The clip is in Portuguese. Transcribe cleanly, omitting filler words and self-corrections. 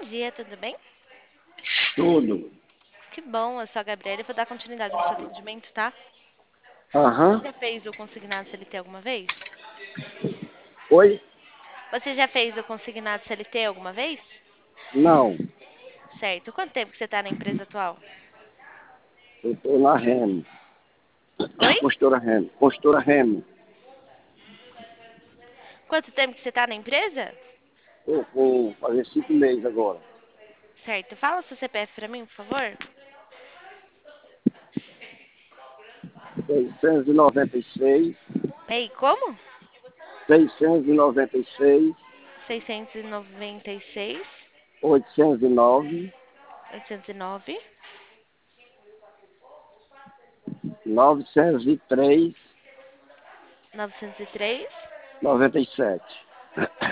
dia, tudo bem? Tudo. Que bom, eu sou a Gabriela e vou dar continuidade no seu atendimento, tá? Você Aham. já fez o consignado CLT alguma vez? Oi? Você já fez o consignado CLT alguma vez? Não. Certo. Quanto tempo que você está na empresa atual? Eu tô na Remo. Oi? Postura Remo. Postura Remo. Quanto tempo que você está na empresa? Eu vou fazer 5 meses agora. Certo. Fala o seu CPF para mim, por favor. 696. Ei, como? 696. 696, 809. 809, 903. 903, 97.